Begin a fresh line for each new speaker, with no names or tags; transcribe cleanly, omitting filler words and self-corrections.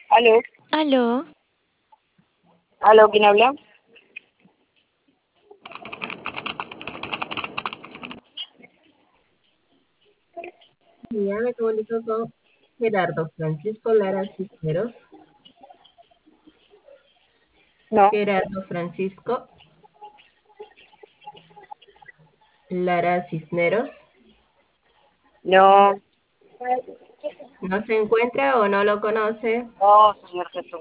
Aló,
Aló,
aló, ¿quién habla?
Día me comunico con Gerardo Francisco Lara Cisneros.
No,
Gerardo Francisco Lara Cisneros.
no,
¿No se encuentra o no lo conoce?
no, señor Jesús.